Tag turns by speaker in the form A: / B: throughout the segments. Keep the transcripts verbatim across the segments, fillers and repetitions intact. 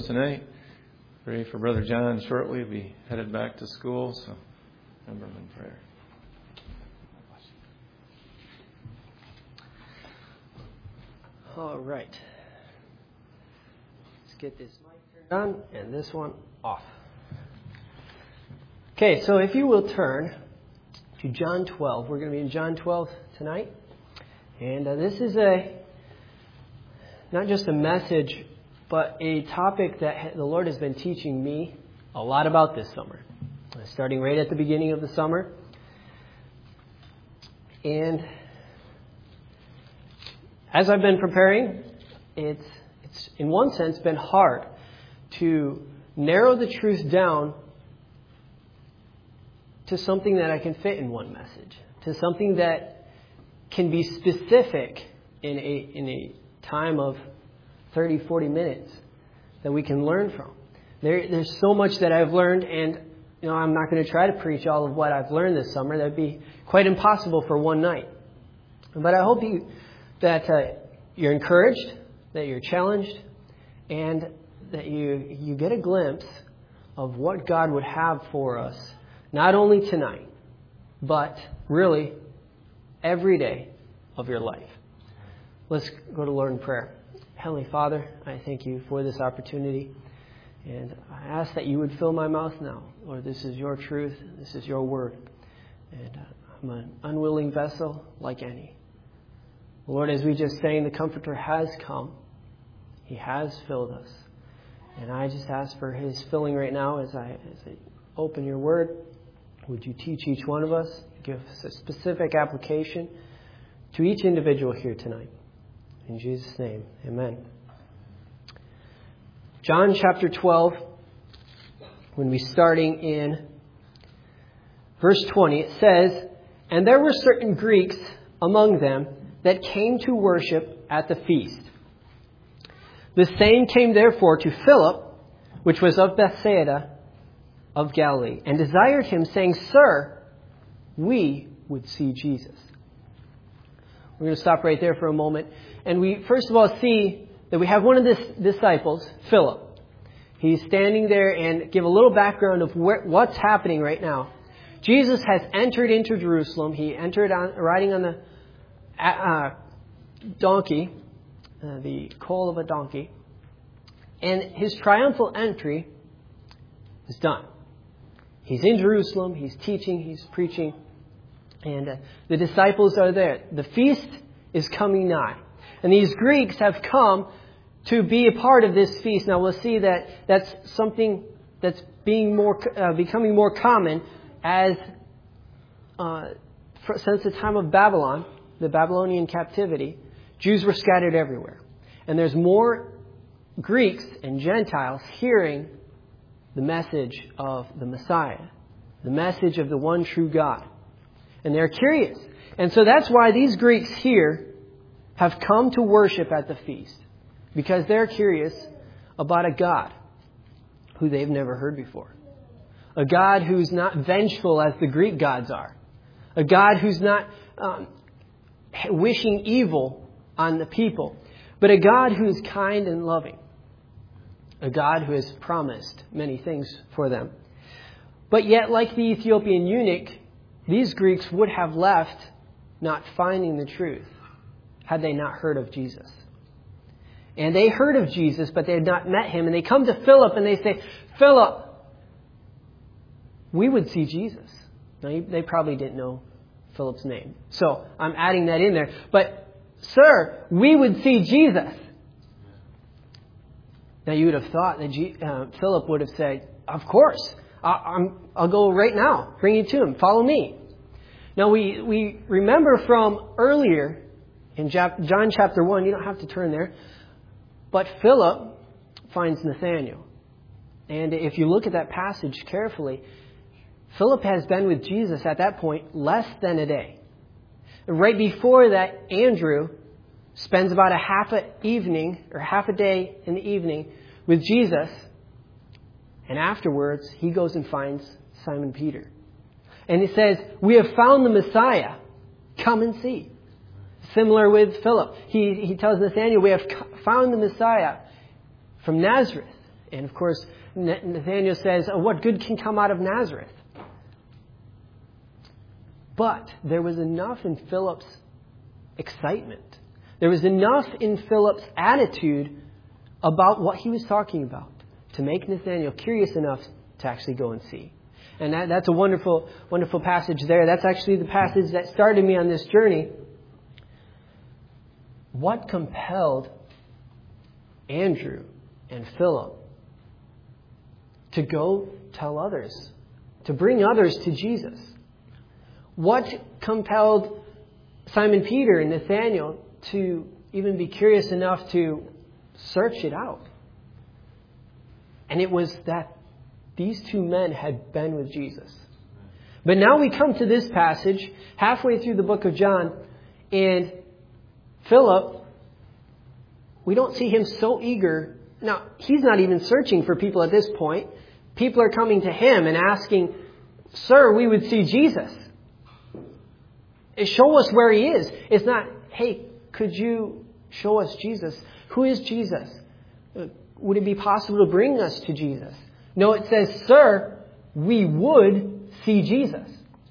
A: tonight. Pray for Brother John. Shortly he'll be headed back to school, so remember him in prayer.
B: All right. Let's get this mic turned on and this one off. Okay, so if you will turn to John twelve. We're going to be in John twelve tonight. And uh, this is a not just a message, but a topic that the Lord has been teaching me a lot about this summer. Starting right at the beginning of the summer. And as I've been preparing, it's, it's in one sense been hard to narrow the truth down to something that I can fit in one message, to something that can be specific in a in a time of thirty, forty minutes that we can learn from. There, there's so much that I've learned, and you know I'm not going to try to preach all of what I've learned this summer. That'd be quite impossible for one night. But I hope you that uh, you're encouraged, that you're challenged, and that you you get a glimpse of what God would have for us, not only tonight, but really every day of your life. Let's go to Lord in prayer. Heavenly Father, I thank you for this opportunity, and I ask that you would fill my mouth now. Lord, this is your truth, this is your word, and uh, I'm an unwilling vessel like any. Lord, as we just sang, the Comforter has come. He has filled us. And I just ask for his filling right now as I, as I open your word. Would you teach each one of us? Give us a specific application to each individual here tonight. In Jesus' name, amen. John chapter twelve, when we're starting in verse twenty, it says, "And there were certain Greeks among them that came to worship at the feast. The same came therefore to Philip, which was of Bethsaida of Galilee, and desired him, saying, Sir, we would see Jesus." We're going to stop right there for a moment. And we first of all see that we have one of the disciples, Philip. He's standing there, and give a little background of where, what's happening right now. Jesus has entered into Jerusalem. He entered on, riding on the uh, donkey, uh, the colt of a donkey. And his triumphal entry is done. He's in Jerusalem. He's teaching. He's preaching. And uh, the disciples are there. The feast is coming nigh. And these Greeks have come to be a part of this feast. Now we'll see that that's something that's being more, uh, becoming more common as uh, for, since the time of Babylon, the Babylonian captivity, Jews were scattered everywhere. And there's more Greeks and Gentiles hearing the message of the Messiah, the message of the one true God. And they're curious. And so that's why these Greeks here have come to worship at the feast. Because they're curious about a God who they've never heard before. A God who's not vengeful as the Greek gods are. A God who's not um, wishing evil on the people. But a God who is kind and loving. A God who has promised many things for them. But yet, like the Ethiopian eunuch, these Greeks would have left not finding the truth had they not heard of Jesus. And they heard of Jesus, but they had not met him. And they come to Philip and they say, Philip, we would see Jesus. Now, they probably didn't know Philip's name. So I'm adding that in there. But, sir, we would see Jesus. Now, you would have thought that G- uh, Philip would have said, of course, I- I'm, I'll go right now. Bring you to him. Follow me. Now, we, we remember from earlier in John chapter one, you don't have to turn there, but Philip finds Nathanael. And if you look at that passage carefully, Philip has been with Jesus at that point less than a day. And right before that, Andrew spends about a half a evening or half a day in the evening with Jesus. And afterwards, he goes and finds Simon Peter. And he says, we have found the Messiah. Come and see. Similar with Philip. He, he tells Nathanael, we have found the Messiah from Nazareth. And of course, Nathanael says, oh, what good can come out of Nazareth? But there was enough in Philip's excitement. There was enough in Philip's attitude about what he was talking about to make Nathanael curious enough to actually go and see. And that, that's a wonderful, wonderful passage there. That's actually the passage that started me on this journey. What compelled Andrew and Philip to go tell others, to bring others to Jesus? What compelled Simon Peter and Nathanael to even be curious enough to search it out? And it was that these two men had been with Jesus. But now we come to this passage halfway through the book of John, and Philip, we don't see him so eager. Now, he's not even searching for people at this point. People are coming to him and asking, "Sir, we would see Jesus. Show us where he is." It's not, "Hey, could you show us Jesus? Who is Jesus? Would it be possible to bring us to Jesus?" No, it says, "Sir, we would see Jesus."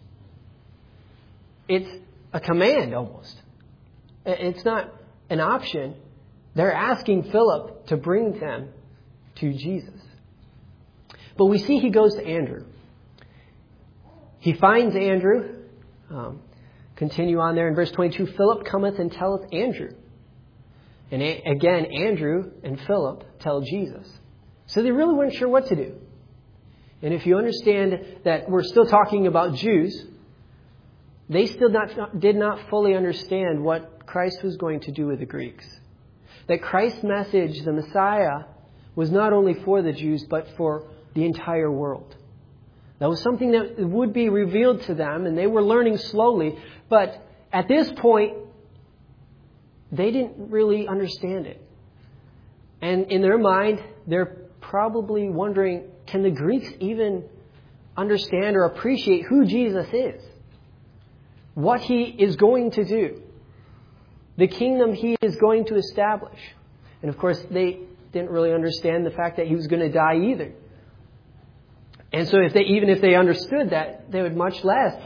B: It's a command almost. It's not an option. They're asking Philip to bring them to Jesus. But we see he goes to Andrew. He finds Andrew. Um, continue on there in verse twenty-two. Philip cometh and telleth Andrew. And a- again, Andrew and Philip tell Jesus. So they really weren't sure what to do. And if you understand that we're still talking about Jews, they still not, did not fully understand what Christ was going to do with the Greeks. That Christ's message, the Messiah, was not only for the Jews, but for the entire world. That was something that would be revealed to them, and they were learning slowly. But at this point, they didn't really understand it. And in their mind, they're probably wondering, can the Greeks even understand or appreciate who Jesus is? What he is going to do? The kingdom he is going to establish. And of course, they didn't really understand the fact that he was going to die either. And so if they, even if they understood that, they would much less,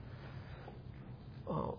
B: oh,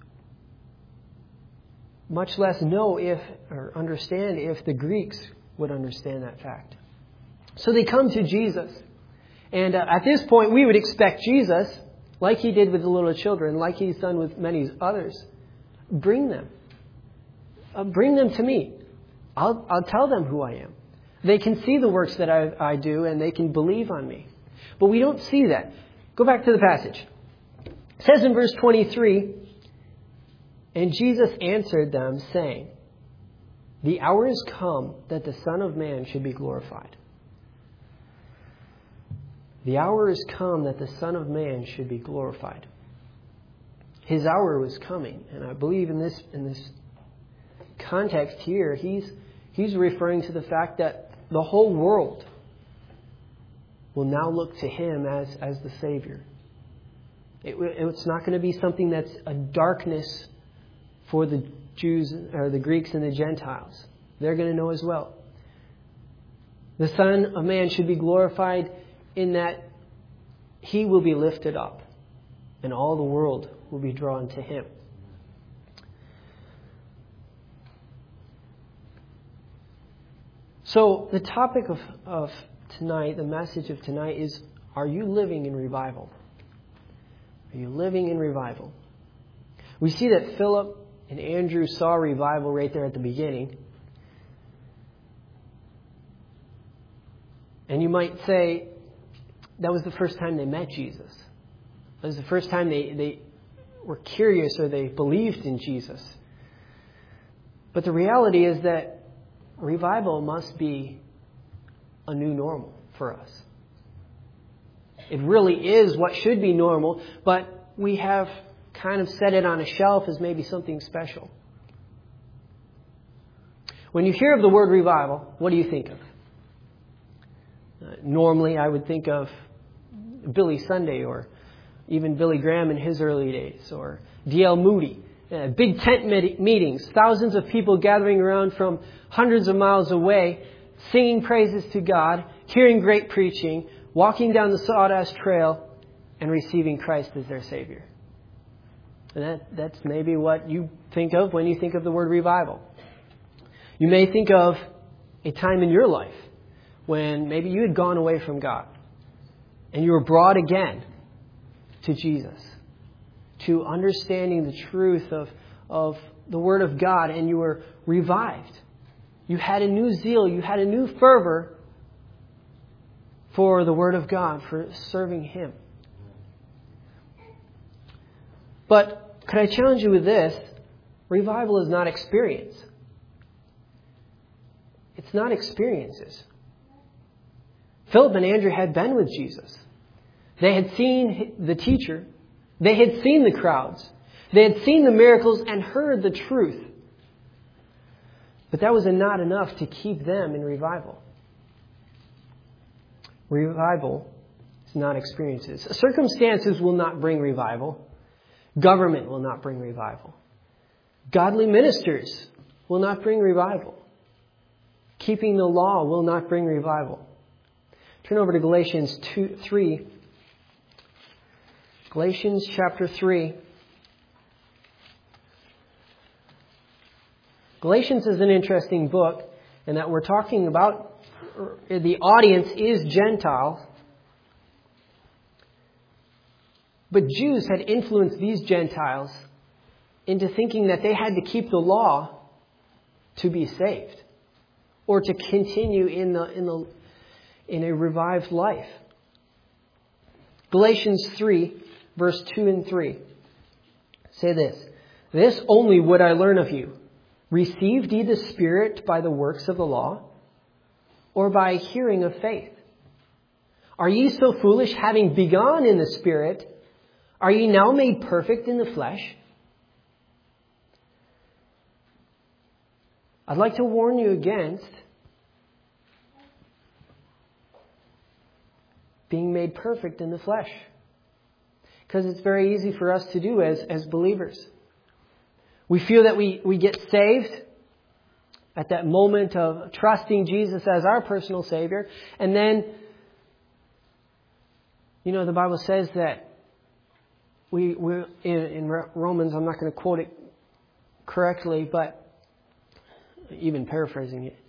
B: much less know if, or understand if the Greeks would understand that fact. So they come to Jesus. And uh, at this point, we would expect Jesus, like he did with the little children, like he's done with many others, bring them. Uh, bring them to me. I'll, I'll tell them who I am. They can see the works that I, I do, and they can believe on me. But we don't see that. Go back to the passage. It says in verse twenty-three, and Jesus answered them, saying, the hour is come that the Son of Man should be glorified. The hour is come that the Son of Man should be glorified. His hour was coming, and I believe in this in this context here, he's he's referring to the fact that the whole world will now look to him as, as the Savior. It, it's not going to be something that's a darkness for the Jews or the Greeks and the Gentiles. They're going to know as well. The Son of Man should be glorified in that he will be lifted up and all the world will be drawn to him. So the topic of, of tonight, the message of tonight is, are you living in revival? Are you living in revival? We see that Philip and Andrew saw revival right there at the beginning. And you might say, that was the first time they met Jesus. That was the first time they, they were curious or they believed in Jesus. But the reality is that revival must be a new normal for us. It really is what should be normal, but we have kind of set it on a shelf as maybe something special. When you hear of the word revival, what do you think of? Uh, normally, I would think of Billy Sunday or even Billy Graham in his early days, or D L Moody. Uh, big tent meetings, thousands of people gathering around from hundreds of miles away singing praises to God, hearing great preaching, walking down the sawdust trail, and receiving Christ as their Savior. And that, that's maybe what you think of when you think of the word revival. You may think of a time in your life when maybe you had gone away from God and you were brought again to Jesus, to understanding the truth of, of the Word of God, and you were revived. You had a new zeal, you had a new fervor for the Word of God, for serving Him. But could I challenge you with this? Revival is not experience. It's not experiences. Philip and Andrew had been with Jesus. They had seen the teacher. They had seen the crowds. They had seen the miracles and heard the truth. But that was not enough to keep them in revival. Revival is not experiences. Circumstances will not bring revival. Government will not bring revival. Godly ministers will not bring revival. Keeping the law will not bring revival. Turn over to Galatians two, three. Galatians chapter three. Galatians is an interesting book in that we're talking about the audience is Gentiles. But Jews had influenced these Gentiles into thinking that they had to keep the law to be saved or to continue in the in the in a revived life. Galatians three, verse two and three say this: "This only would I learn of you. Received ye the Spirit by the works of the law, or by hearing of faith? Are ye so foolish, having begun in the Spirit? Are ye now made perfect in the flesh?" I'd like to warn you against being made perfect in the flesh, because it's very easy for us to do as, as believers. We feel that we, we get saved at that moment of trusting Jesus as our personal Savior. And then, you know, the Bible says that we, we in, in Romans, I'm not going to quote it correctly, but even paraphrasing it,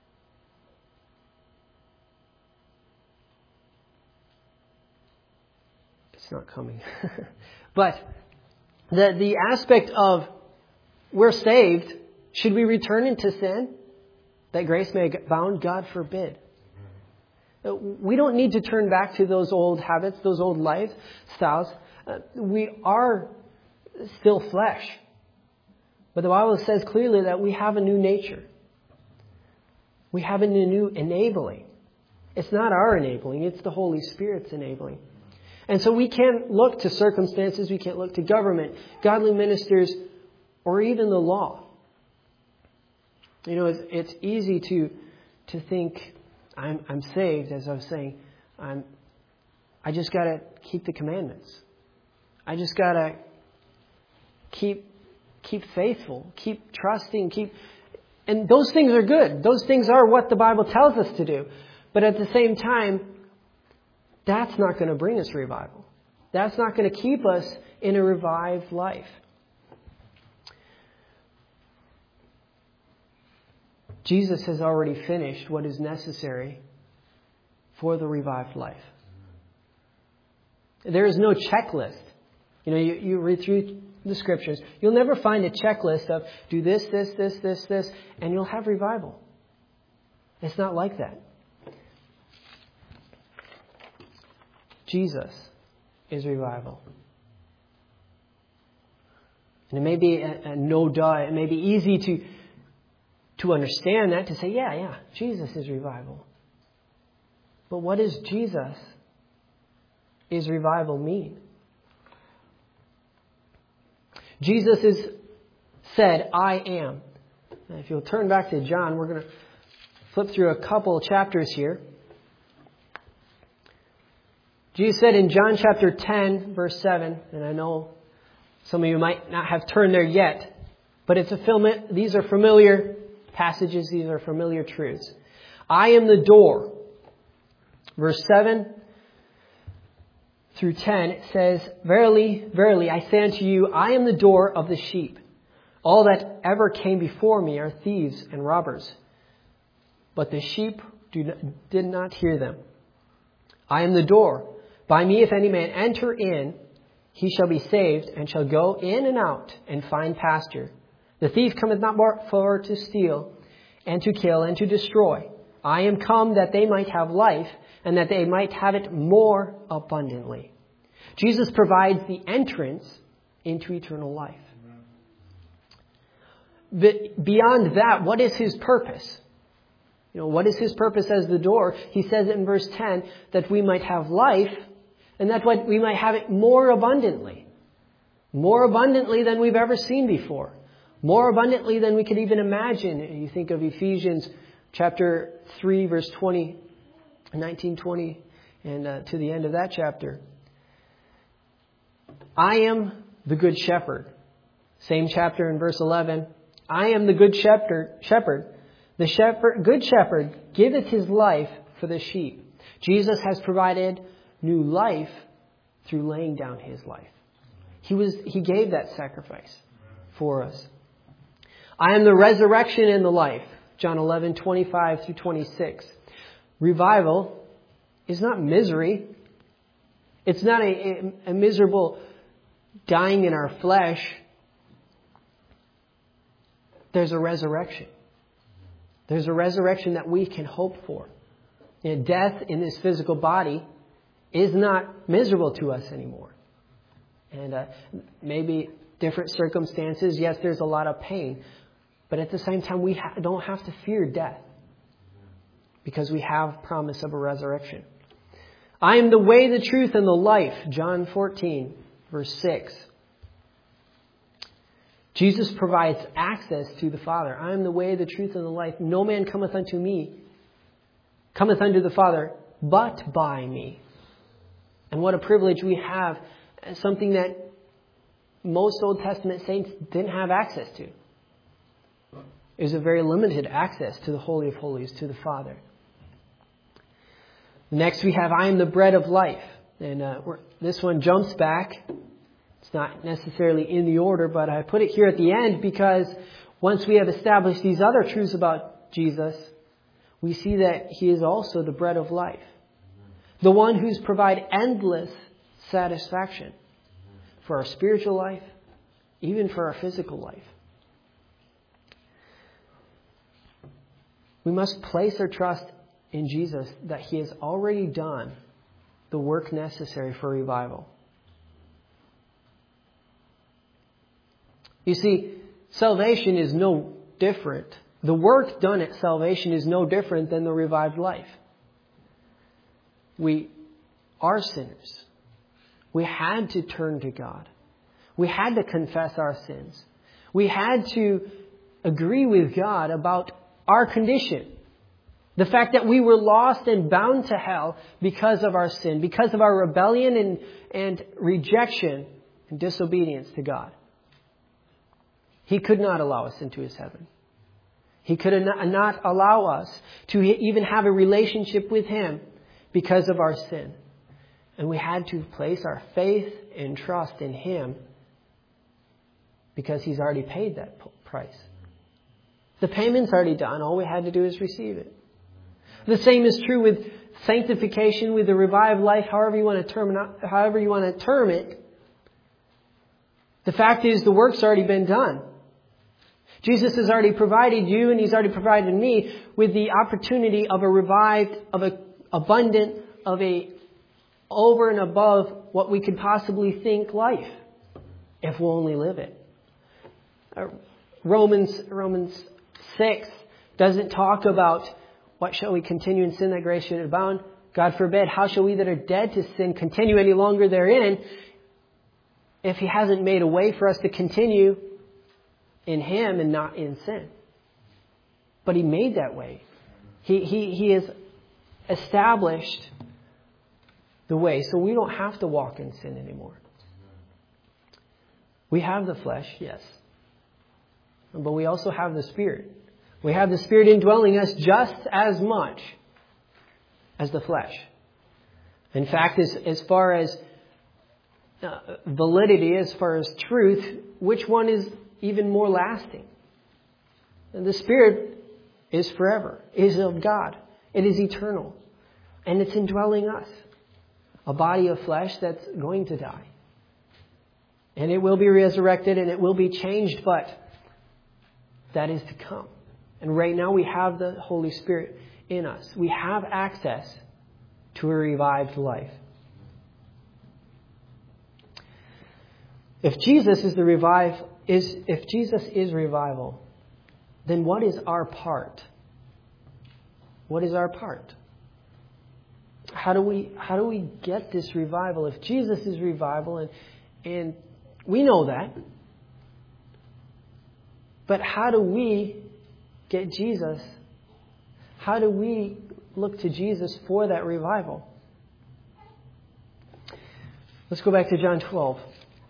B: it's not coming. But the the aspect of we're saved, should we return into sin that grace may abound? God forbid. We don't need to turn back to those old habits, those old lifestyles. Uh, we are still flesh. But the Bible says clearly that we have a new nature. We have a new enabling. It's not our enabling, it's the Holy Spirit's enabling. And so we can't look to circumstances, we can't look to government, godly ministers, or even the law. You know, it's, it's easy to to think, I'm I'm saved, as I was saying. I'm I just gotta keep the commandments. I just gotta keep keep faithful, keep trusting, keep and those things are good. Those things are what the Bible tells us to do. But at the same time, that's not going to bring us revival. That's not going to keep us in a revived life. Jesus has already finished what is necessary for the revived life. There is no checklist. You know, you, you read through the scriptures, you'll never find a checklist of do this, this, this, this, this, and you'll have revival. It's not like that. Jesus is revival. And it may be a, a no duh. It may be easy to to understand that, to say, yeah, yeah, Jesus is revival. But what does Jesus is revival mean? Jesus is said, I am. And if you'll turn back to John, we're going to flip through a couple of chapters here. Jesus said in John chapter ten, verse seven, and I know some of you might not have turned there yet, but it's a film. These are familiar passages. These are familiar truths. I am the door. Verse seven through ten, it says, Verily, verily, I say unto you, I am the door of the sheep. All that ever came before me are thieves and robbers. But the sheep do not, did not hear them. I am the door. By me, if any man enter in, he shall be saved, and shall go in and out, and find pasture. The thief cometh not for to steal, and to kill, and to destroy. I am come that they might have life, and that they might have it more abundantly. Jesus provides the entrance into eternal life. But beyond that, what is his purpose? You know, what is his purpose as the door? He says in verse ten that we might have life, and that we might have it more abundantly. More abundantly than we've ever seen before. More abundantly than we could even imagine. You think of Ephesians chapter three, verse twenty, nineteen, twenty, and uh, to the end of that chapter. I am the good shepherd. Same chapter in verse eleven. I am the good shepherd. Shepherd. The shepherd, good shepherd giveth his life for the sheep. Jesus has provided new life through laying down his life. He was, he gave that sacrifice for us. I am the resurrection and the life. John eleven, twenty-five through twenty-six. Revival is not misery. It's not a, a, a miserable dying in our flesh. There's a resurrection. There's a resurrection that we can hope for. You know, death in this physical body is not miserable to us anymore. And uh, maybe different circumstances, yes, there's a lot of pain. But at the same time, we ha- don't have to fear death because we have promise of a resurrection. I am the way, the truth, and the life. John fourteen, verse six. Jesus provides access to the Father. I am the way, the truth, and the life. No man cometh unto me, cometh unto the Father, but by me. And what a privilege we have. Something that most Old Testament saints didn't have access to. Is a very limited access to the Holy of Holies, to the Father. Next we have, I am the bread of life. And uh, we're, this one jumps back. It's not necessarily in the order, but I put it here at the end because once we have established these other truths about Jesus, we see that he is also the bread of life. The one who's provide endless satisfaction for our spiritual life, even for our physical life. We must place our trust in Jesus that he has already done the work necessary for revival. You see, salvation is no different. The work done at salvation is no different than the revived life. We are sinners. We had to turn to God. We had to confess our sins. We had to agree with God about our condition. The fact that we were lost and bound to hell because of our sin, because of our rebellion and, and rejection and disobedience to God. He could not allow us into his heaven. He could not allow us to even have a relationship with him because of our sin. And we had to place our faith and trust in him because he's already paid that price. The payment's already done. All we had to do is receive it. The same is true with sanctification, with the revived life, however you want to term it, however you want to term it. The fact is, the work's already been done. Jesus has already provided you, and he's already provided me with the opportunity of a revived, of a abundant, of a over and above what we could possibly think life, if we'll only live it. Uh, Romans Romans six doesn't talk about what shall we continue in sin that grace should abound. God forbid, how shall we that are dead to sin continue any longer therein, if he hasn't made a way for us to continue in him and not in sin? But he made that way. He, he, he has established the way, so we don't have to walk in sin anymore. We have the flesh, yes. But we also have the Spirit. We have the Spirit indwelling us just as much as the flesh. In fact, as, as far as uh, validity, as far as truth, which one is even more lasting? And the Spirit is forever, is of God. It is eternal. And it's indwelling us. A body of flesh that's going to die. And it will be resurrected and it will be changed, but that is to come. And right now we have the Holy Spirit in us. We have access to a revived life. If Jesus is the revive, is if Jesus is revival, then what is our part? What is our part? How do we how do we get this revival? If Jesus is revival, and and we know that, but how do we get Jesus? How do we look to Jesus for that revival? Let's go back to John twelve.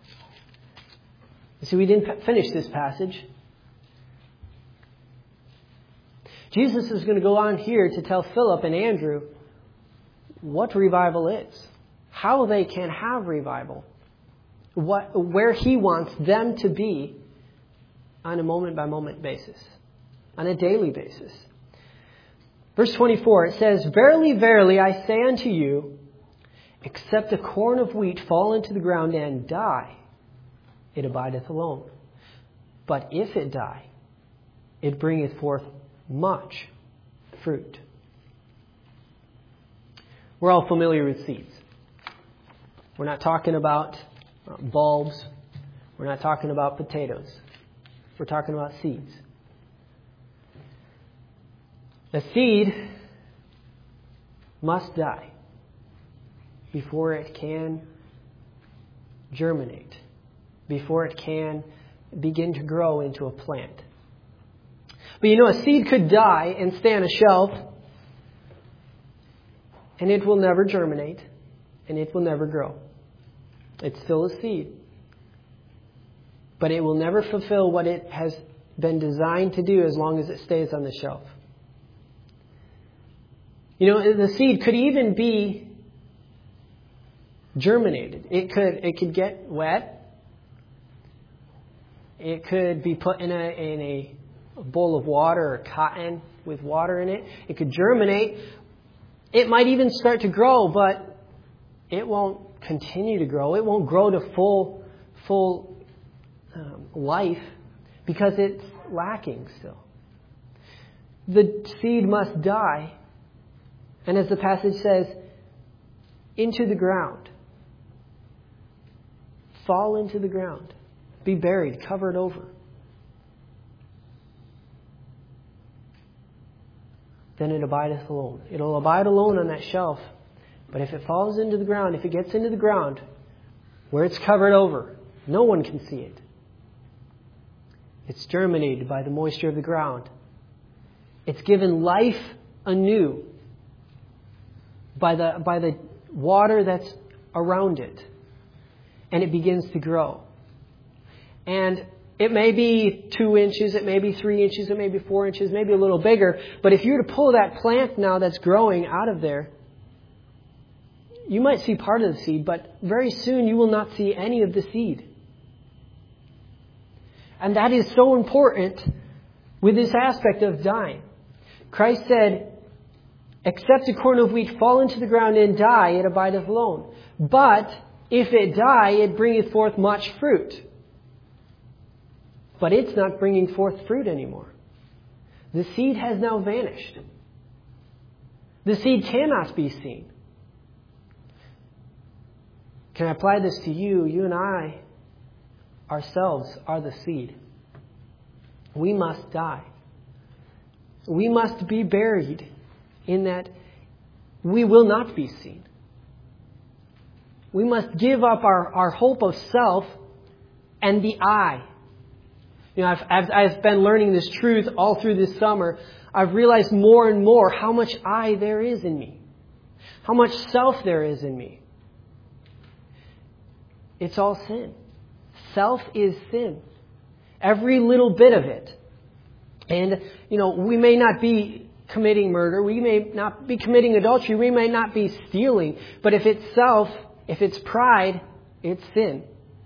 B: See, we didn't finish this passage. Jesus is going to go on here to tell Philip and Andrew what revival is, how they can have revival, what, where he wants them to be on a moment-by-moment basis, on a daily basis. Verse twenty-four, it says, "Verily, verily, I say unto you, except a corn of wheat fall into the ground and die, it abideth alone. But if it die, it bringeth forth much fruit." We're all familiar with seeds. We're not talking about bulbs. We're not talking about potatoes. We're talking about seeds. A seed must die before it can germinate, before it can begin to grow into a plant. But you know, a seed could die and stay on a shelf, and it will never germinate, and it will never grow. It's still a seed. But it will never fulfill what it has been designed to do as long as it stays on the shelf. You know, the seed could even be germinated. It could it could get wet. It could be put in a in a bowl of water or cotton with water in it. It could germinate. It might even start to grow, but it won't continue to grow. It won't grow to full full um, life because it's lacking still. The seed must die. And as the passage says, into the ground. Fall into the ground. Be buried, covered over. Then it abideth alone. It'll abide alone on that shelf. But if it falls into the ground, if it gets into the ground, where it's covered over, no one can see it. It's germinated by the moisture of the ground. It's given life anew by the by the water that's around it. And it begins to grow. And it may be two inches, it may be three inches, it may be four inches, maybe a little bigger. But if you were to pull that plant now that's growing out of there, you might see part of the seed, but very soon you will not see any of the seed. And that is so important with this aspect of dying. Christ said, "Except a corn of wheat fall into the ground and die, it abideth alone. But if it die, it bringeth forth much fruit." But it's not bringing forth fruit anymore. The seed has now vanished. The seed cannot be seen. Can I apply this to you? You and I, ourselves, are the seed. We must die. We must be buried in that we will not be seen. We must give up our, our hope of self and the I. You know, I've, I've, I've been learning this truth all through this summer. I've realized more and more how much I there is in me. How much self there is in me. It's all sin. Self is sin. Every little bit of it. And, you know, we may not be committing murder. We may not be committing adultery. We may not be stealing. But if it's self, if it's pride, it's sin.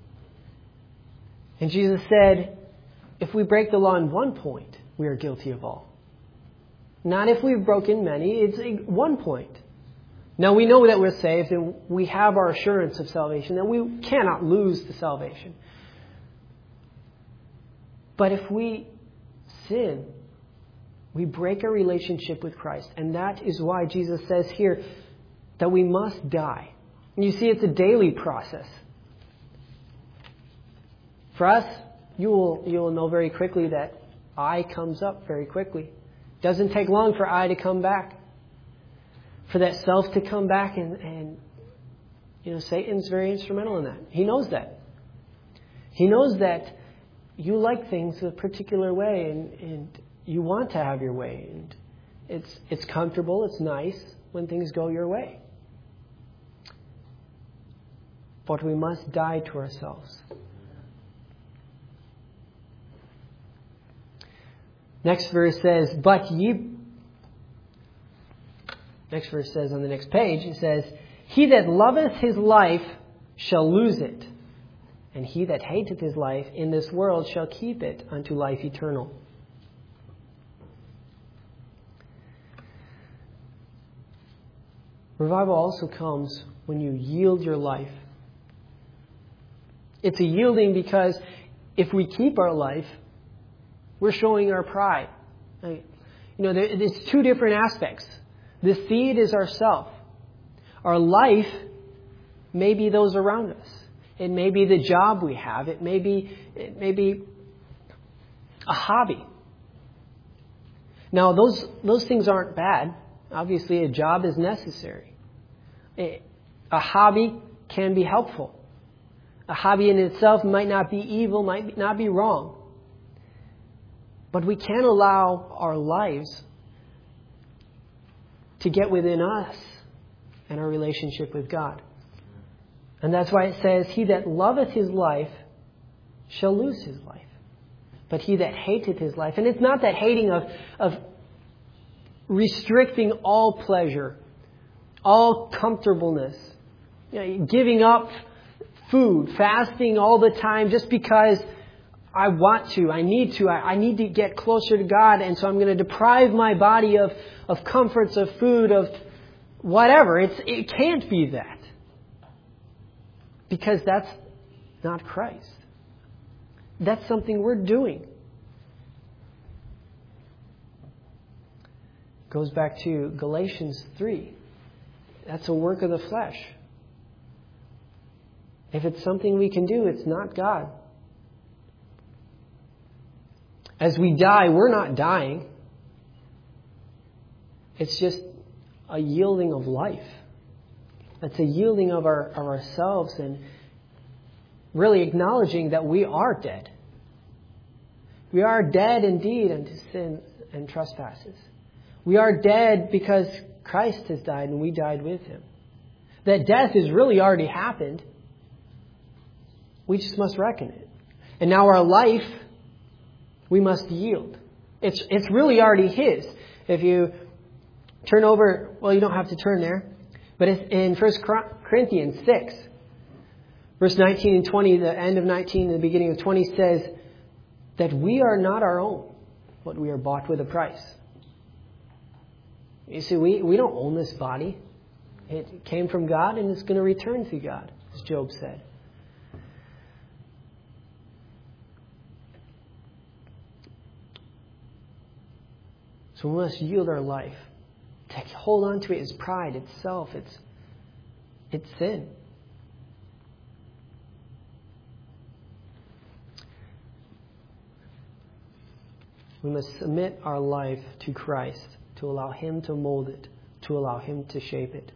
B: And Jesus said, if we break the law in one point, we are guilty of all. Not if we've broken many, it's one point. Now we know that we're saved and we have our assurance of salvation, that we cannot lose the salvation. But if we sin, we break our relationship with Christ. And that is why Jesus says here that we must die. And you see, it's a daily process. For us, you will, you will know very quickly that I comes up very quickly. It doesn't take long for I to come back. For that self to come back, and, and you know, Satan's very instrumental in that. He knows that. He knows that you like things a particular way, and, and you want to have your way. And it's it's comfortable, it's nice when things go your way. But we must die to ourselves. Next verse says, but ye... Next verse says on the next page, it says, he that loveth his life shall lose it, and he that hateth his life in this world shall keep it unto life eternal. Revival also comes when you yield your life. It's a yielding because if we keep our life, we're showing our pride. You know, there's two different aspects. The seed is ourself. Our life may be those around us. It may be the job we have. It may be, it may be a hobby. Now, those, those things aren't bad. Obviously, a job is necessary. A, a hobby can be helpful. A hobby in itself might not be evil, might not be wrong. But we can't allow our lives to get within us and our relationship with God. And that's why it says, he that loveth his life shall lose his life. But he that hateth his life. And it's not that hating of, of restricting all pleasure, all comfortableness, you know, giving up food, fasting all the time just because I want to, I need to, I, I need to get closer to God, and so I'm going to deprive my body of, of comforts, of food, of whatever. It's, it can't be that. Because that's not Christ. That's something we're doing. Goes back to Galatians three. That's a work of the flesh. If it's something we can do, it's not God. As we die, we're not dying. It's just a yielding of life. It's a yielding of, our, of ourselves and really acknowledging that we are dead. We are dead indeed unto sin and trespasses. We are dead because Christ has died and we died with him. That death has really already happened. We just must reckon it. And now our life, we must yield. It's it's really already his. If you turn over, well, you don't have to turn there, but it's in First Corinthians six, verse nineteen and twenty, the end of nineteen and the beginning of twenty says that we are not our own, but we are bought with a price. You see, we, we don't own this body. It came from God and it's going to return to God, as Job said. So we must yield our life. To hold on to it is pride, it's self, it's, it's sin. We must submit our life to Christ to allow him to mold it, to allow him to shape it.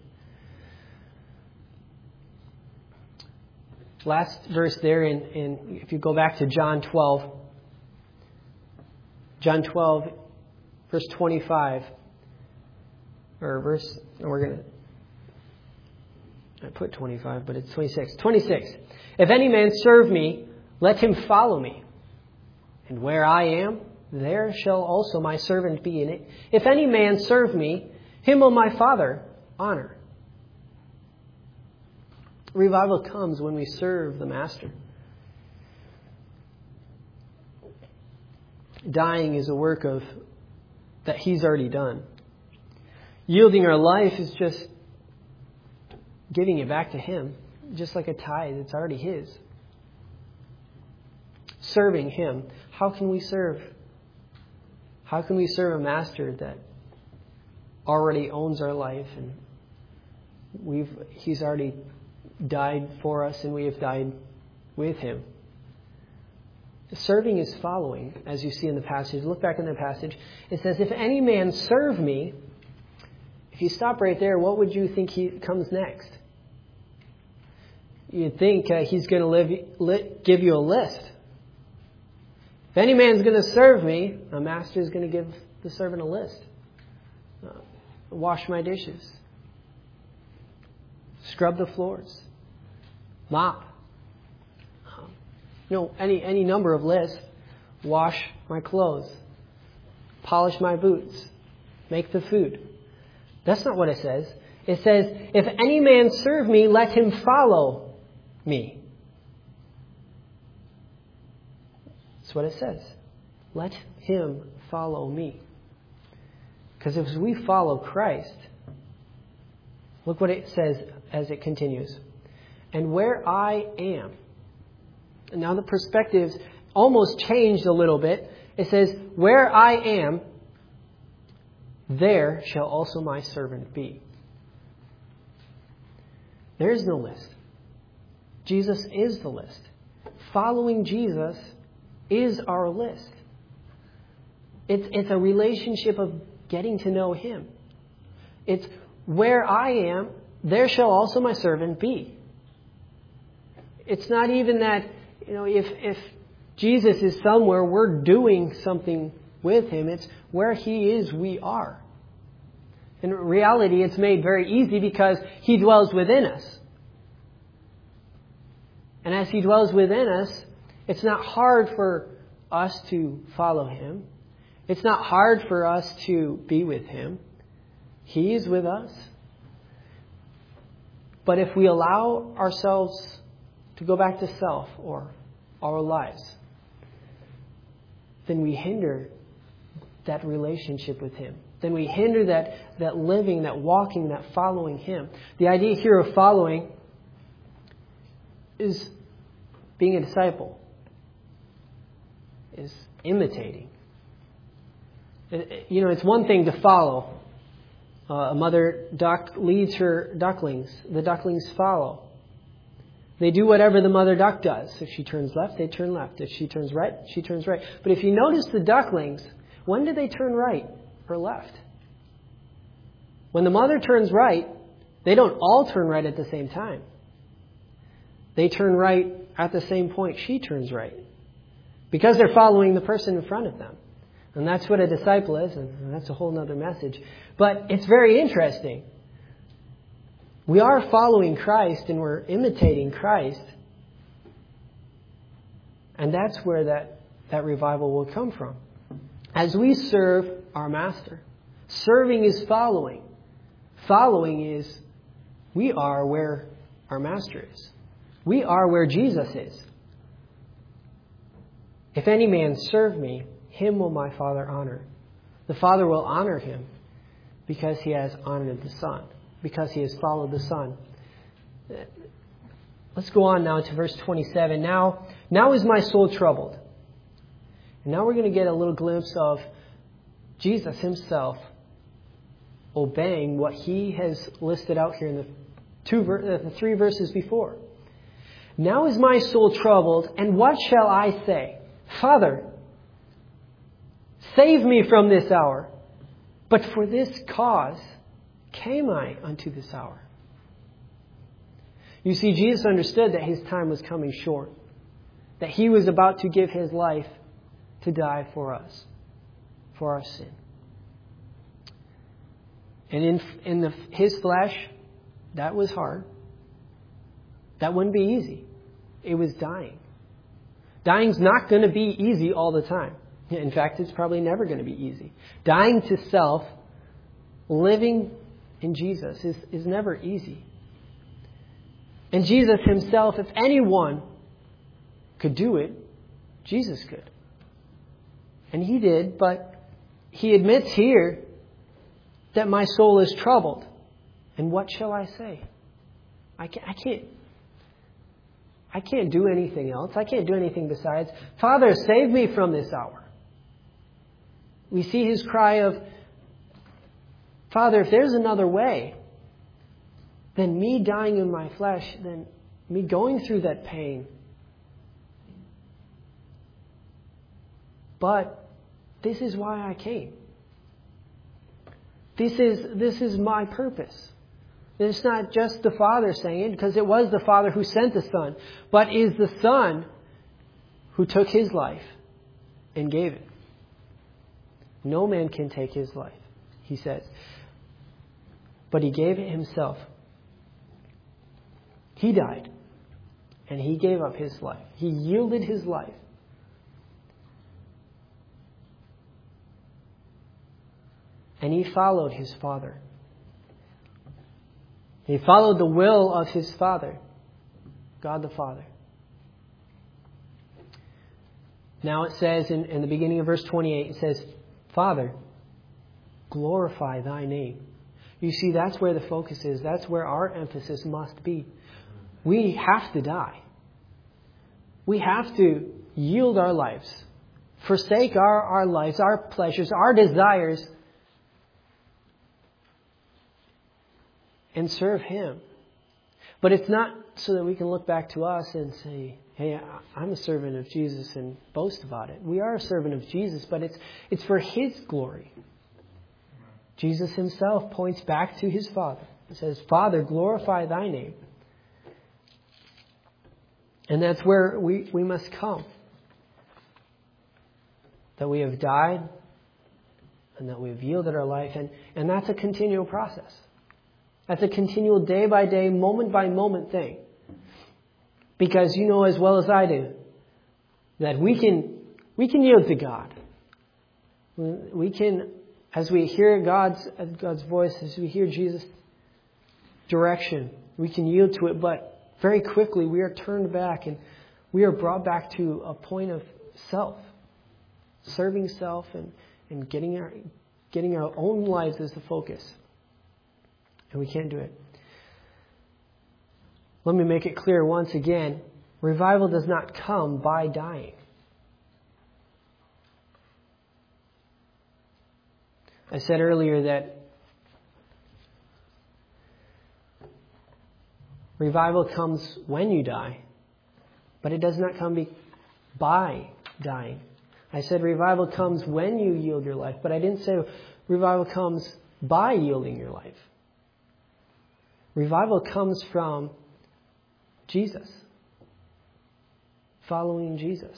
B: Last verse there, in, in if you go back to John twelve, John twelve, verse twenty-five, or verse, we're going to, I put twenty-five, but it's twenty-six. twenty-six. If any man serve me, let him follow me. And where I am, there shall also my servant be. And if any man serve me, him will my Father honor. Revival comes when we serve the Master. Dying is a work of that He's already done. Yielding our life is just giving it back to Him, just like a tithe. It's already His. Serving Him. How can we serve? How can we serve a Master that already owns our life and we've He's already died for us and we have died with Him? Serving is following, as you see in the passage. Look back in the passage. It says, if any man serve me, if you stop right there, what would you think he comes next? You'd think uh, he's going to live, li- give you a list. If any man's going to serve me, a master is going to give the servant a list. Uh, wash my dishes. Scrub the floors. Mop. Um, you know, any, any number of lists. Wash my clothes. Polish my boots. Make the food. That's not what it says. It says, if any man serve me, let him follow me. That's what it says. Let him follow me. Because if we follow Christ, look what it says as it continues. And where I am. And now the perspective's almost changed a little bit. It says, where I am, there shall also my servant be. There is no list. Jesus is the list. Following Jesus is our list. It's, it's a relationship of getting to know Him. It's where I am, there shall also my servant be. It's not even that, you know, if, if Jesus is somewhere, we're doing something with Him. It's where He is, we are. In reality, it's made very easy because He dwells within us. And as He dwells within us, it's not hard for us to follow Him. It's not hard for us to be with Him. He is with us. But if we allow ourselves to go back to self or our lives, then we hinder that relationship with Him. Then we hinder that, that living, that walking, that following Him. The idea here of following is being a disciple, is imitating. You know, it's one thing to follow. Uh, a mother duck leads her ducklings. The ducklings follow. They do whatever the mother duck does. If she turns left, they turn left. If she turns right, she turns right. But if you notice the ducklings, when do they turn right or left? When the mother turns right, they don't all turn right at the same time. They turn right at the same point she turns right. Because they're following the person in front of them. And that's what a disciple is, and that's a whole other message. But it's very interesting. We are following Christ and we're imitating Christ. And that's where that, that revival will come from. As we serve our Master. Serving is following. Following is we are where our Master is. We are where Jesus is. If any man serve me, him will my Father honor. The Father will honor him because he has honored the Son, because he has followed the Son. Let's go on now to verse twenty-seven. Now, now is my soul troubled. And now we're going to get a little glimpse of Jesus Himself obeying what He has listed out here in the two, the three verses before. Now is my soul troubled, and what shall I say? Father, save me from this hour. But for this cause came I unto this hour. You see, Jesus understood that His time was coming short. That He was about to give His life to die for us. For our sin. And in, in the, His flesh, that was hard. That wouldn't be easy. It was dying. Dying's not going to be easy all the time. In fact, it's probably never going to be easy. Dying to self, living in Jesus is, is never easy. And Jesus himself, if anyone could do it, Jesus could. And he did, but he admits here that my soul is troubled. And what shall I say? I can't, I can't, I can't do anything else. I can't do anything besides, Father, save me from this hour. We see his cry of, Father, if there's another way, then me dying in my flesh, then me going through that pain. But this is why I came. This is, this is my purpose. It's not just the Father saying it, because it was the Father who sent the Son, but is the Son who took his life and gave it. No man can take his life, he says. But he gave it himself. He died. And he gave up his life. He yielded his life. And he followed his Father. He followed the will of his Father, God the Father. Now it says in, in the beginning of verse twenty-eight, it says, Father, glorify thy name. You see, that's where the focus is. That's where our emphasis must be. We have to die. We have to yield our lives, forsake our, our lives, our pleasures, our desires, and serve him. But it's not so that we can look back to us and say, hey, I'm a servant of Jesus and boast about it. We are a servant of Jesus, but it's it's for his glory. Jesus himself points back to his Father. He says, Father, glorify thy name. And that's where we, we must come. That we have died and that we have yielded our life. And, and that's a continual process. That's a continual day by day, moment by moment thing. Because you know as well as I do that we can we can yield to God. We can, as we hear God's God's voice, as we hear Jesus' direction, we can yield to it. But very quickly we are turned back and we are brought back to a point of self, serving self and, and getting our getting our own lives as the focus. And we can't do it. Let me make it clear once again. Revival does not come by dying. I said earlier that revival comes when you die, but it does not come be by dying. I said revival comes when you yield your life, but I didn't say revival comes by yielding your life. Revival comes from Jesus. Following Jesus.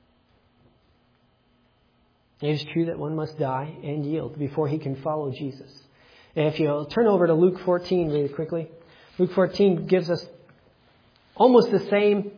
B: It is true that one must die and yield before he can follow Jesus. And if you'll turn over to Luke fourteen really quickly. Luke fourteen gives us almost the same,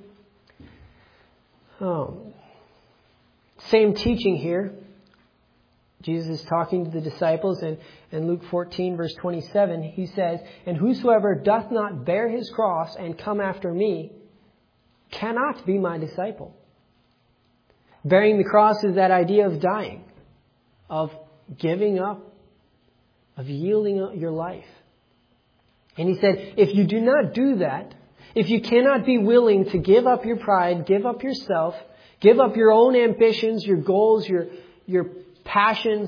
B: um, same teaching here. Jesus is talking to the disciples, and in Luke fourteen, verse twenty-seven, he says, And whosoever doth not bear his cross and come after me cannot be my disciple. Bearing the cross is that idea of dying, of giving up, of yielding your life. And he said, if you do not do that, if you cannot be willing to give up your pride, give up yourself, give up your own ambitions, your goals, your your passions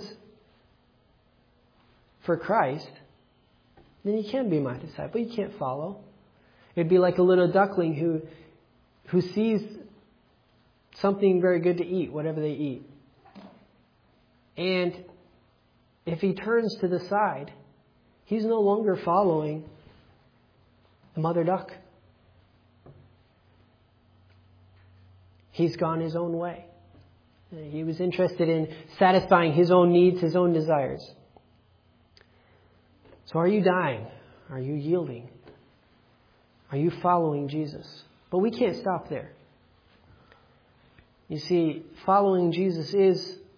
B: for Christ, then you can't be my disciple. You can't follow. It'd be like a little duckling who who sees something very good to eat, whatever they eat. And if he turns to the side, he's no longer following the mother duck. He's gone his own way. He was interested in satisfying his own needs, his own desires. So are you dying? Are you yielding? Are you following Jesus? But we can't stop there. You see, following Jesus is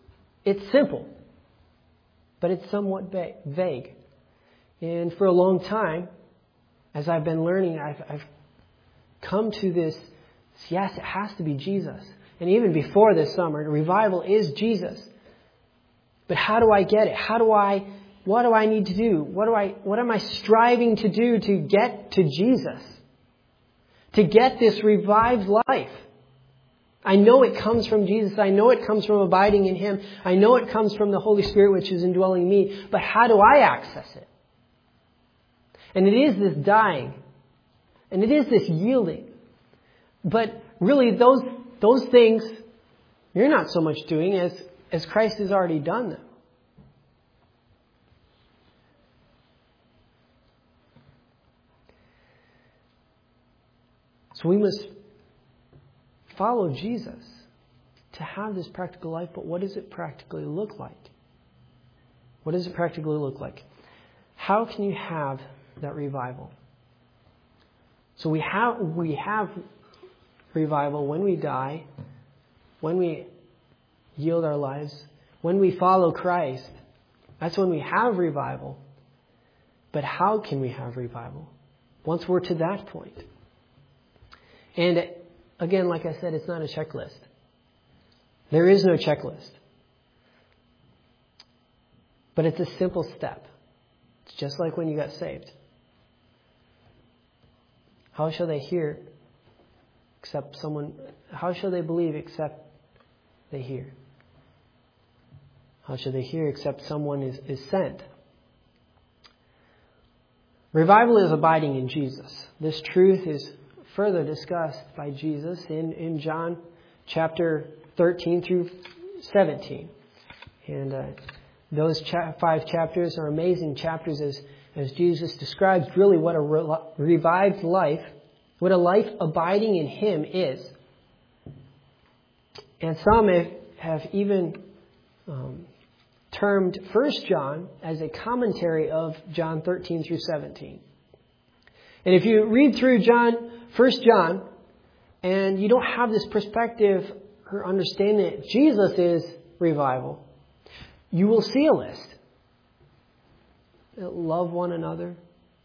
B: It's simple, but it's somewhat vague. And for a long time, as I've been learning, I've, I've come to this, yes, it has to be Jesus. And even before this summer, revival is Jesus. But how do I get it? How do I, what do I need to do? What do I, what am I striving to do to get to Jesus? To get this revived life? I know it comes from Jesus. I know it comes from abiding in Him. I know it comes from the Holy Spirit which is indwelling me. But how do I access it? And it is this dying. And it is this yielding. But really those those things you're not so much doing as, as Christ has already done them. So we must follow Jesus to have this practical life, but what does it practically look like? What does it practically look like? How can you have that revival? So we have we have revival when we die, when we yield our lives, when we follow Christ. That's when we have revival. But how can we have revival once we're to that point? And again, like I said, it's not a checklist. There is no checklist. But it's a simple step. It's just like when you got saved. How shall they hear except someone, how shall they believe except they hear? How shall they hear except someone is, is sent? Revival is abiding in Jesus. This truth is further discussed by Jesus in, in John chapter thirteen through seventeen. And uh, those cha- five chapters are amazing chapters as, as Jesus describes really what a re- revived life, what a life abiding in Him is. And some have, have even um, termed First John as a commentary of John thirteen through seventeen. And if you read through John, First John, and you don't have this perspective or understanding that Jesus is revival, you will see a list. Love one another.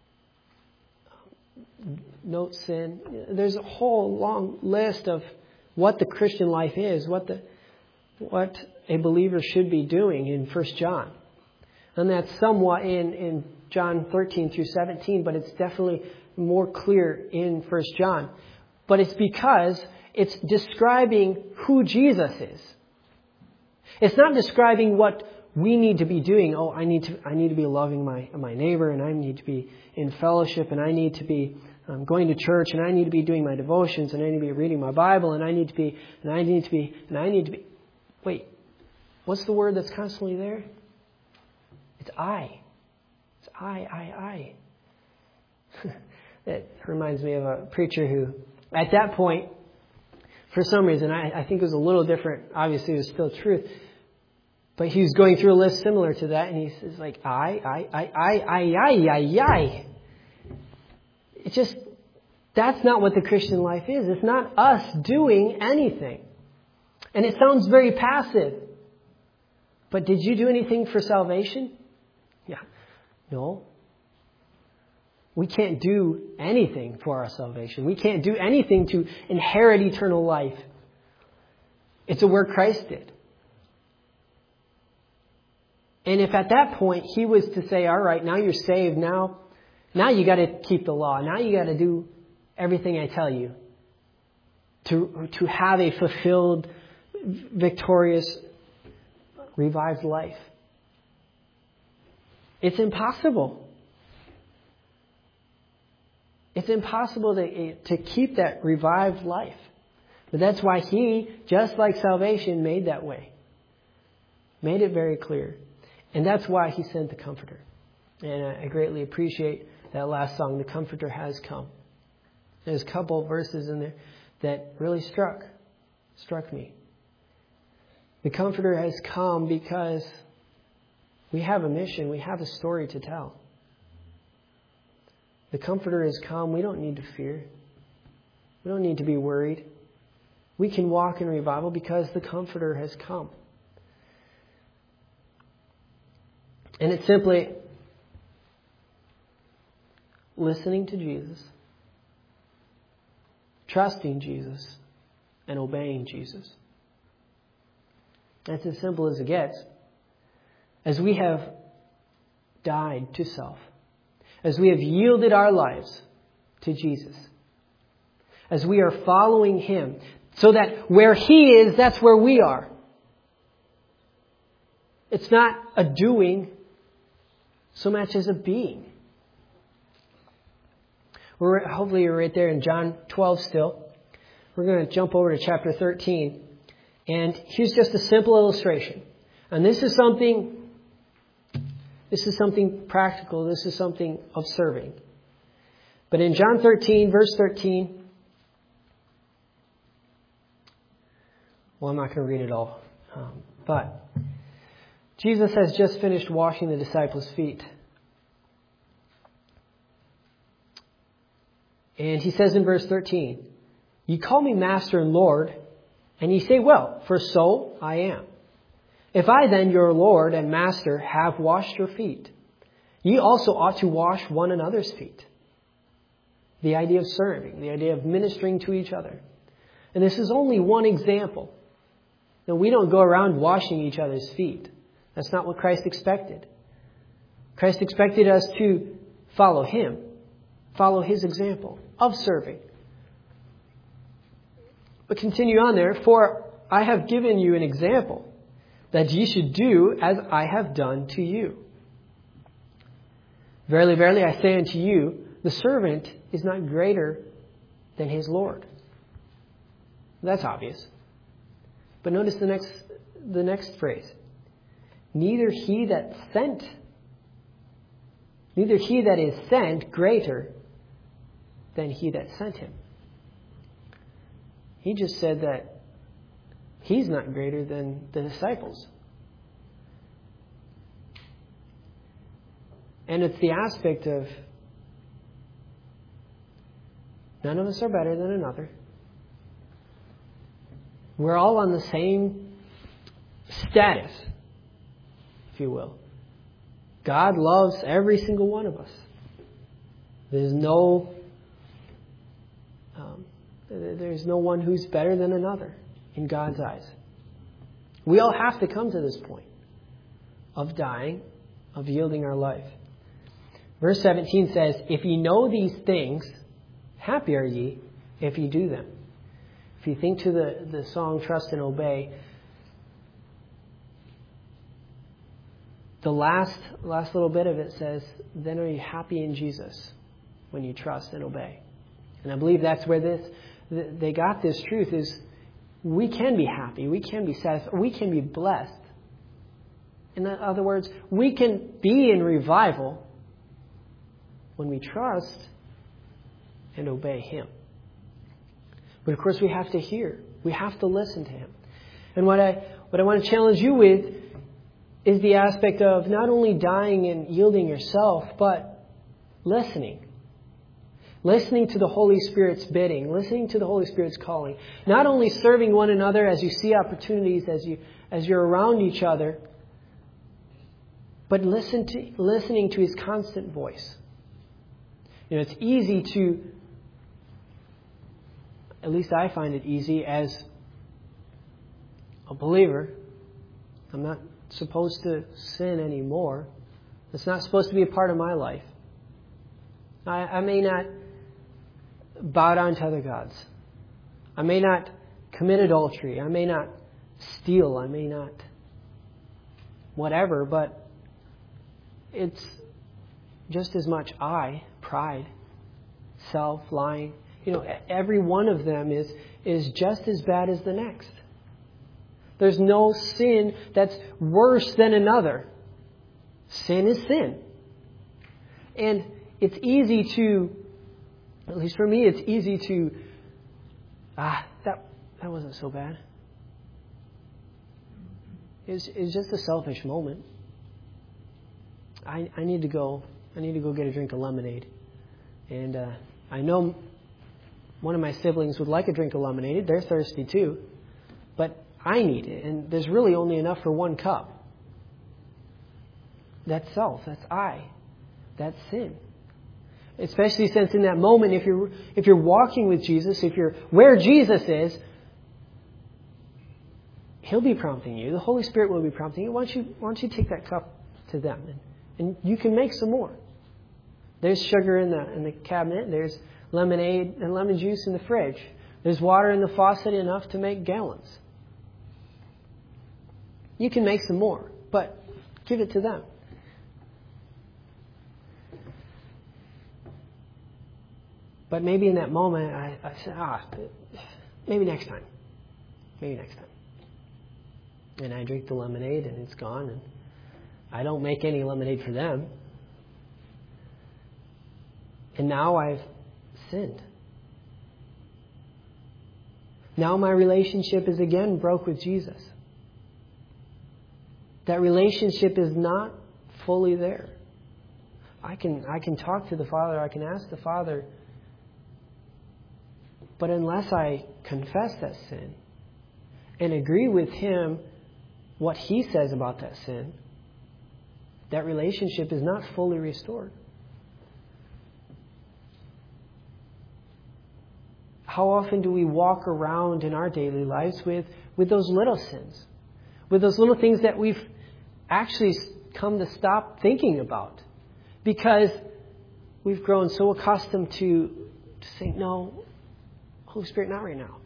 B: Note sin. There's a whole long list of what the Christian life is, what the what a believer should be doing in First John. And that's somewhat in, in John thirteen through seventeen, but it's definitely more clear in First John. But it's because it's describing who Jesus is. It's not describing what we need to be doing. Oh, I need to I need to be loving my my neighbor, and I need to be in fellowship, and I need to be um, going to church, and I need to be doing my devotions, and I need to be reading my Bible, and I need to be and I need to be and I need to be. Wait, what's the word that's constantly there? It's I. It's I, I, I. It reminds me of a preacher who, at that point, for some reason, I, I think it was a little different. Obviously, it was still truth. But he was going through a list similar to that, and he says, like, I, I, I, I, I, I, I, I. It's just, that's not what the Christian life is. It's not us doing anything. And it sounds very passive. But did you do anything for salvation? Yeah. No. We can't do anything for our salvation. We can't do anything to inherit eternal life. It's a work Christ did. And if at that point he was to say, all right, now you're saved, now, now you got to keep the law. Now you got to do everything I tell you to, to have a fulfilled, victorious, revived life. It's impossible. It's impossible to, to keep that revived life. But that's why He, just like salvation, made that way. Made it very clear. And that's why He sent the Comforter. And I greatly appreciate that last song, The Comforter Has Come. There's a couple of verses in there that really struck, struck me. The Comforter has come because we have a mission. We have a story to tell. The Comforter has come. We don't need to fear. We don't need to be worried. We can walk in revival because the Comforter has come. And it's simply listening to Jesus, trusting Jesus, and obeying Jesus. That's as simple as it gets. As we have died to self, as we have yielded our lives to Jesus, as we are following Him, so that where He is, that's where we are. It's not a doing so much as a being. We're hopefully you're right there in John twelve still. We're going to jump over to chapter thirteen. And here's just a simple illustration. And this is something, this is something practical. This is something of serving. But in John thirteen, verse thirteen, well, I'm not going to read it all. Um, but Jesus has just finished washing the disciples' feet. And He says in verse thirteen, "You call me Master and Lord, and ye say, well, for so I am. If I then, your Lord and Master, have washed your feet, ye also ought to wash one another's feet." The idea of serving, the idea of ministering to each other. And this is only one example. Now, we don't go around washing each other's feet. That's not what Christ expected. Christ expected us to follow Him, follow His example of serving. But continue on there, "For I have given you an example, that ye should do as I have done to you. Verily, verily, I say unto you, the servant is not greater than his Lord." That's obvious. But notice the next, the next phrase. "Neither he that sent, neither he that is sent greater than he that sent him." He just said that He's not greater than the disciples. And it's the aspect of none of us are better than another. We're all on the same status, if you will. God loves every single one of us. There's no um, there's no one who's better than another in God's eyes. We all have to come to this point of dying, of yielding our life. Verse seventeen says, "If ye know these things, happy are ye if ye do them." If you think to the, the song Trust and Obey, the last last little bit of it says, "Then are you happy in Jesus when you trust and obey." And I believe that's where this they got this truth is we can be happy, we can be satisfied, we can be blessed. In other words, we can be in revival when we trust and obey Him. But of course we have to hear. We have to listen to Him. And what I what I want to challenge you with is the aspect of not only dying and yielding yourself, but listening. Listening to the Holy Spirit's bidding, listening to the Holy Spirit's calling. Not only serving one another as you see opportunities, as you as you're around each other, but listen to listening to His constant voice. You know, it's easy to, at least I find it easy as a believer. I'm not supposed to sin anymore. It's not supposed to be a part of my life. I, I may not bow down to other gods. I may not commit adultery. I may not steal. I may not whatever, but it's just as much I, pride, self, lying. You know, every one of them is is just as bad as the next. There's no sin that's worse than another. Sin is sin. And it's easy to, at least for me, it's easy to, ah, that that wasn't so bad. It's, it's just a selfish moment. I I need to go, I need to go get a drink of lemonade. And uh, I know one of my siblings would like a drink of lemonade. They're thirsty too. But I need it. And there's really only enough for one cup. That's self. That's I. That's sin. Especially since in that moment, if you're if you're walking with Jesus, if you're where Jesus is, He'll be prompting you. The Holy Spirit will be prompting you. Why don't you, why don't you take that cup to them? And, and you can make some more. There's sugar in the in the cabinet. There's lemonade and lemon juice in the fridge. There's water in the faucet enough to make gallons. You can make some more, but give it to them. But maybe in that moment, I, I said, ah, maybe next time. Maybe next time. And I drink the lemonade and it's gone. And I don't make any lemonade for them. And now I've sinned. Now my relationship is again broke with Jesus. That relationship is not fully there. I can I can talk to the Father, I can ask the Father, but unless I confess that sin and agree with Him what He says about that sin, that relationship is not fully restored. How often do we walk around in our daily lives with, with those little sins? With those little things that we've actually come to stop thinking about? Because we've grown so accustomed to, to saying, no, Holy Spirit, not right now.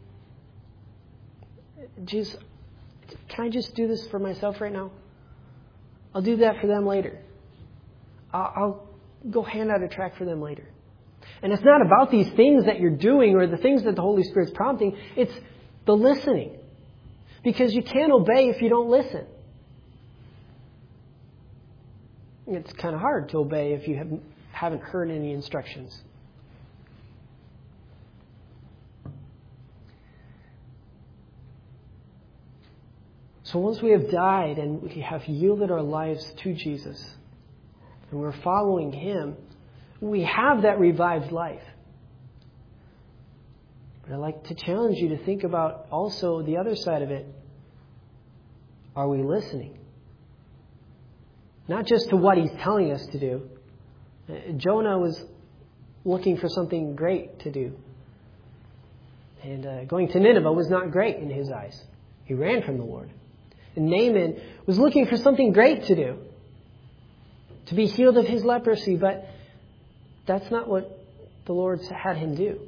B: Jesus, can I just do this for myself right now? I'll do that for them later. I'll, I'll go hand out a tract for them later. And it's not about these things that you're doing or the things that the Holy Spirit's prompting. It's the listening. Because you can't obey if you don't listen. It's kind of hard to obey if you haven't, haven't heard any instructions. So once we have died and we have yielded our lives to Jesus and we're following Him, we have that revived life. But I'd like to challenge you to think about also the other side of it. Are we listening? Not just to what He's telling us to do. Jonah was looking for something great to do. And uh, going to Nineveh was not great in his eyes. He ran from the Lord. And Naaman was looking for something great to do. To be healed of his leprosy. But that's not what the Lord had him do.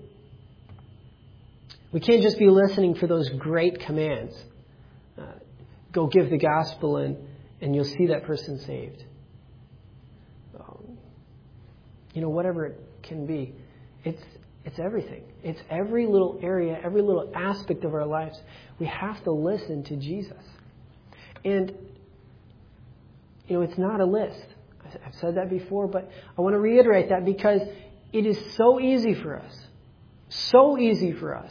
B: We can't just be listening for those great commands. Uh, go give the gospel and, and you'll see that person saved. Um, you know, whatever it can be. It's it's everything. It's every little area, every little aspect of our lives. We have to listen to Jesus. And, you know, it's not a list. I've said that before, but I want to reiterate that because it is so easy for us, so easy for us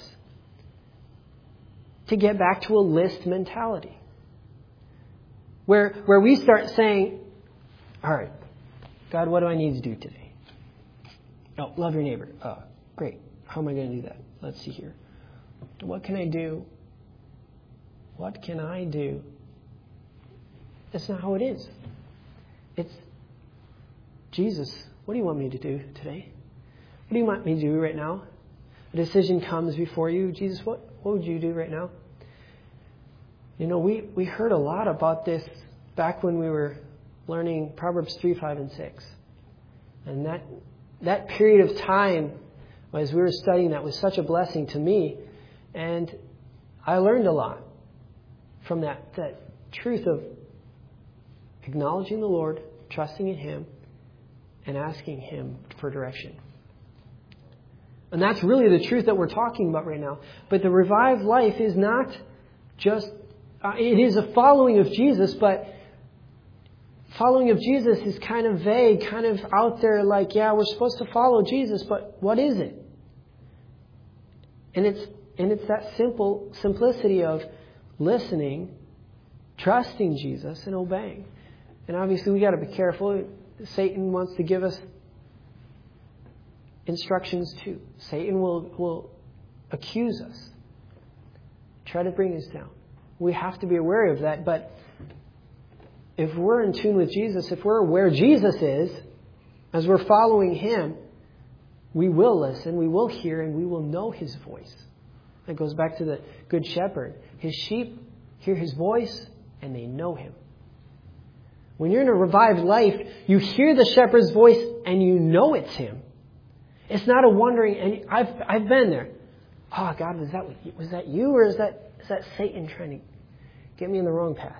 B: to get back to a list mentality. Where, where we start saying, all right, God, what do I need to do today? Oh, love your neighbor. Uh, great. How am I going to do that? Let's see here. What can I do? What can I do? That's not how it is. It's, Jesus, what do you want me to do today? What do you want me to do right now? A decision comes before you. Jesus, what, what would you do right now? You know, we, we heard a lot about this back when we were learning Proverbs three, five, and six. And that that period of time, as we were studying that, was such a blessing to me. And I learned a lot from that, that truth of acknowledging the Lord, trusting in Him, and asking Him for direction. And that's really the truth that we're talking about right now. But the revived life is not just, uh, it is a following of Jesus, but following of Jesus is kind of vague, kind of out there like, yeah, we're supposed to follow Jesus, but what is it? And it's and it's that simple simplicity of listening, trusting Jesus, and obeying. And obviously we got to be careful. Satan wants to give us instructions too. Satan will, will accuse us, try to bring us down. We have to be aware of that, but if we're in tune with Jesus, if we're where Jesus is, as we're following Him, we will listen, we will hear, and we will know His voice. That goes back to the Good Shepherd. His sheep hear His voice and they know Him. When you're in a revived life, you hear the shepherd's voice and you know it's Him. It's not a wondering, and I've I've been there. Oh, God, was that was that you, or is that is that Satan trying to get me in the wrong path?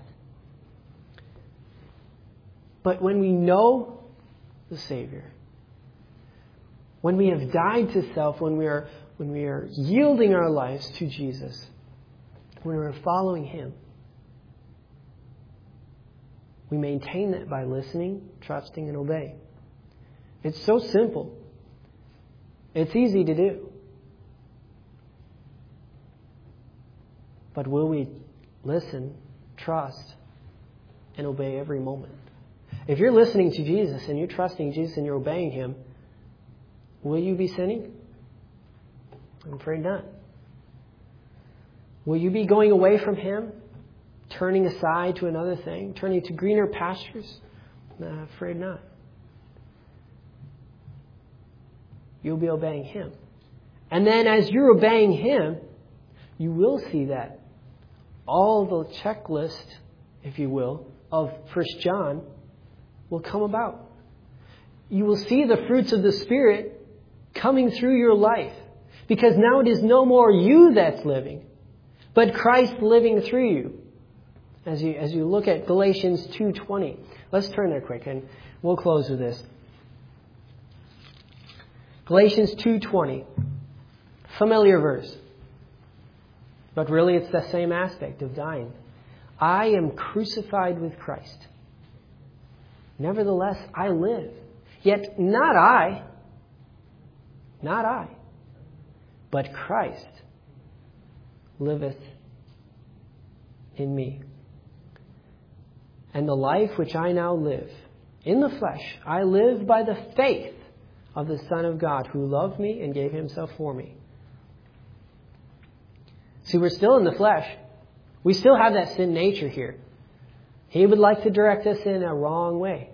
B: But when we know the Savior, when we have died to self, when we are when we are yielding our lives to Jesus, when we're following Him, we maintain that by listening, trusting, and obeying. It's so simple. It's easy to do. But will we listen, trust, and obey every moment? If you're listening to Jesus and you're trusting Jesus and you're obeying Him, will you be sinning? I'm afraid not. Will you be going away from Him? Turning aside to another thing? Turning to greener pastures? No, I'm afraid not. You'll be obeying Him. And then as you're obeying Him, you will see that all the checklist, if you will, of First John will come about. You will see the fruits of the Spirit coming through your life. Because now it is no more you that's living, but Christ living through you. As you as you look at Galatians two twenty. Let's turn there quick and we'll close with this. Galatians two twenty. Familiar verse. But really it's the same aspect of dying. I am crucified with Christ. Nevertheless, I live. Yet not I. Not I. But Christ liveth in me. And the life which I now live in the flesh, I live by the faith of the Son of God who loved me and gave Himself for me. See, we're still in the flesh. We still have that sin nature here. He would like to direct us in a wrong way.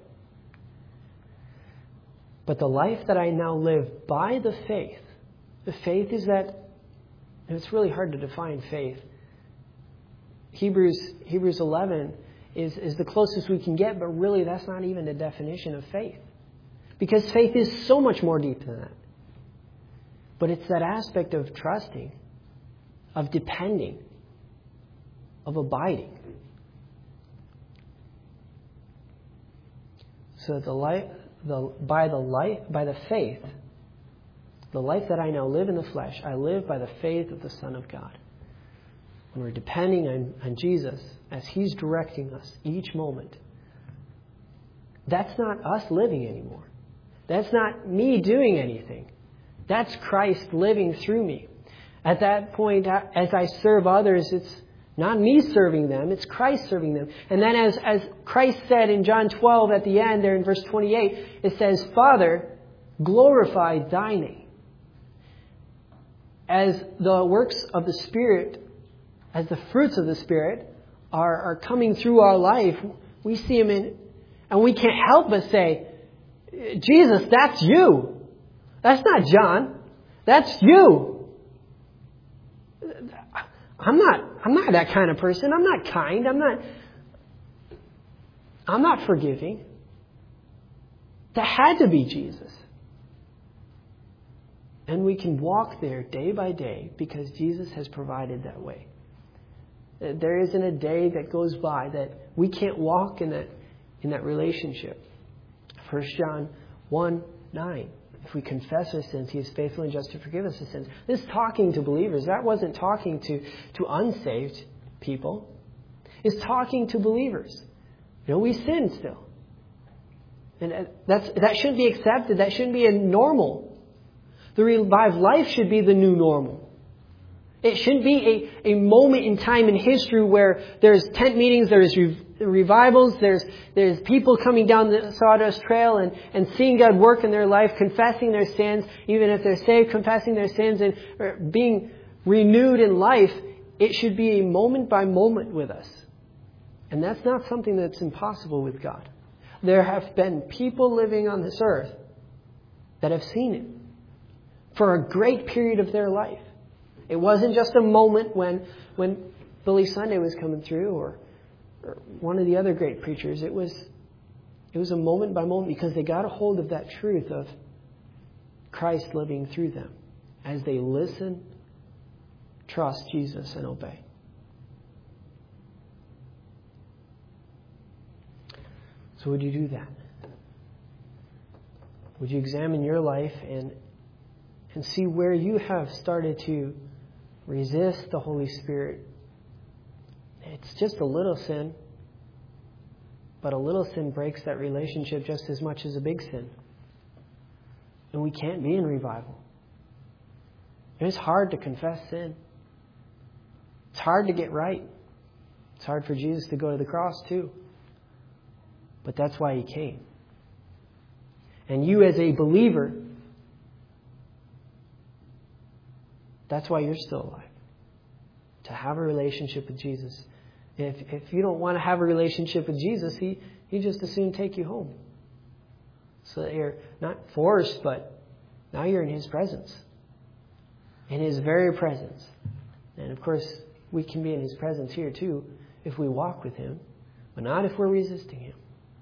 B: But the life that I now live by the faith, the faith is that, and it's really hard to define faith. Hebrews Hebrews eleven is, is the closest we can get, but really that's not even a definition of faith. Because faith is so much more deep than that. But it's that aspect of trusting, of depending, of abiding. So the life, the by the life, by the faith, the life that I now live in the flesh, I live by the faith of the Son of God. When we're depending on, on Jesus as He's directing us each moment, that's not us living anymore. That's not me doing anything. That's Christ living through me. At that point, as I serve others, it's not me serving them, it's Christ serving them. And then as, as Christ said in John twelve at the end there in verse twenty-eight, it says, Father, glorify Thy name. As the works of the Spirit, as the fruits of the Spirit are, are coming through our life, we see Him in, and we can't help but say, Jesus, that's you. That's not John. That's you. I'm not, I'm not that kind of person. I'm not kind. I'm not, I'm not forgiving. That had to be Jesus. And we can walk there day by day because Jesus has provided that way. There isn't a day that goes by that we can't walk in that, in that relationship. First John one nine. If we confess our sins, He is faithful and just to forgive us our sins. This is talking to believers. That wasn't talking to, to unsaved people. It's talking to believers. You know, we sin still. And that's, that shouldn't be accepted. That shouldn't be a normal. The revived life should be the new normal. It shouldn't be a, a moment in time in history where there's tent meetings, there's re- revivals, there's there's people coming down the Sawdust Trail and, and seeing God work in their life, confessing their sins, even if they're saved, confessing their sins and or being renewed in life. It should be a moment by moment with us. And that's not something that's impossible with God. There have been people living on this earth that have seen it for a great period of their life. It wasn't just a moment when when Billy Sunday was coming through or, or one of the other great preachers. It was it was a moment by moment because they got a hold of that truth of Christ living through them as they listen, trust Jesus, and obey. So would you do that? Would you examine your life and and see where you have started to resist the Holy Spirit? It's just a little sin, but a little sin breaks that relationship just as much as a big sin. And we can't be in revival. It's hard to confess sin. It's hard to get right. It's hard for Jesus to go to the cross too. But that's why He came. And you as a believer, that's why you're still alive. To have a relationship with Jesus. If if you don't want to have a relationship with Jesus, He, he just as soon take you home. So that you're not forced, but now you're in His presence. In His very presence. And of course, we can be in His presence here too if we walk with Him, but not if we're resisting Him.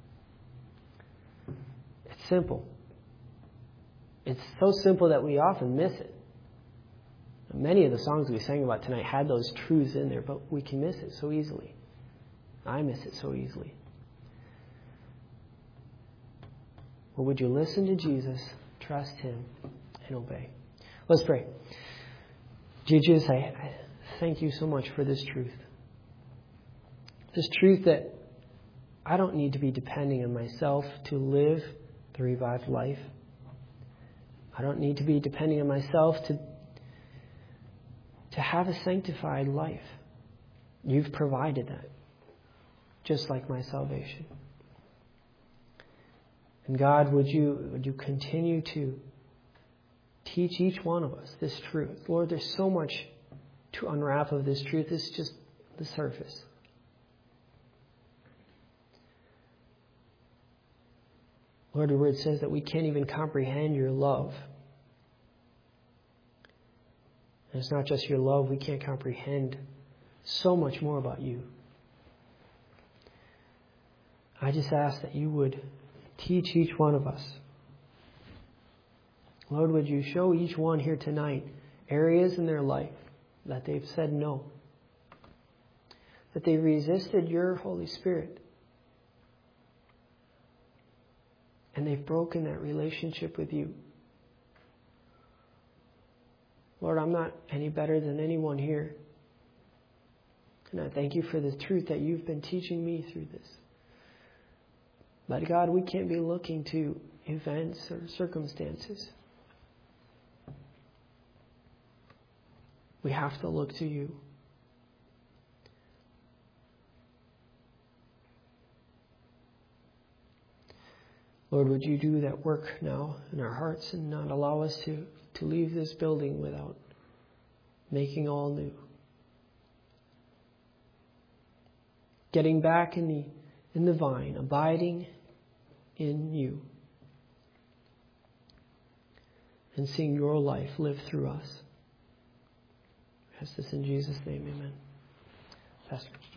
B: It's simple. It's so simple that we often miss it. Many of the songs we sang about tonight had those truths in there, but we can miss it so easily. I miss it so easily. Well, would you listen to Jesus, trust Him, and obey? Let's pray. Dear Jesus, I, I thank You so much for this truth. This truth that I don't need to be depending on myself to live the revived life. I don't need to be depending on myself to to have a sanctified life. You've provided that, just like my salvation. And God, would you would you continue to teach each one of us this truth? Lord, there's so much to unwrap of this truth. It's just the surface. Lord, the Word says that we can't even comprehend Your love. And it's not just Your love, we can't comprehend so much more about You. I just ask that You would teach each one of us. Lord, would You show each one here tonight areas in their life that they've said no, that they resisted Your Holy Spirit, and they've broken that relationship with You. Lord, I'm not any better than anyone here. And I thank You for the truth that You've been teaching me through this. But God, we can't be looking to events or circumstances. We have to look to You. Lord, would You do that work now in our hearts and not allow us to to leave this building without making all new. Getting back in the in the vine, abiding in You. And seeing Your life live through us. I ask this in Jesus' name, amen. Pastor.